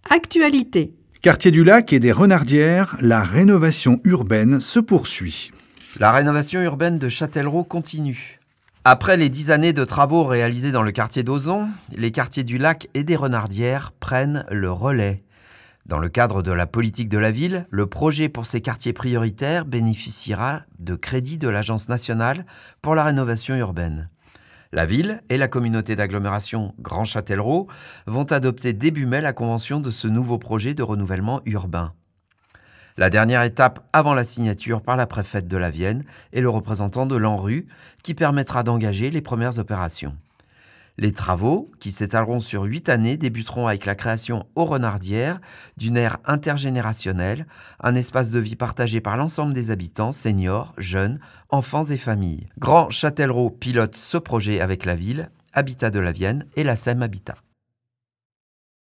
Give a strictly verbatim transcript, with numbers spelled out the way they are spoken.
Actualité. Quartier du Lac et des Renardières, la rénovation urbaine se poursuit. La rénovation urbaine de Châtellerault continue. Après les dix années de travaux réalisés dans le quartier d'Ozon, les quartiers du Lac et des Renardières prennent le relais. Dans le cadre de la politique de la ville, le projet pour ces quartiers prioritaires bénéficiera de crédits de l'Agence nationale pour la rénovation urbaine. La ville et la communauté d'agglomération Grand Châtellerault vont adopter début mai la convention de ce nouveau projet de renouvellement urbain. La dernière étape avant la signature par la préfète de la Vienne est le représentant de l'ANRU qui permettra d'engager les premières opérations. Les travaux, qui s'étaleront sur huit années, débuteront avec la création aux Renardières d'une aire intergénérationnelle, un espace de vie partagé par l'ensemble des habitants, seniors, jeunes, enfants et familles. Grand Châtellerault pilote ce projet avec la ville, Habitat de la Vienne et la S E M Habitat.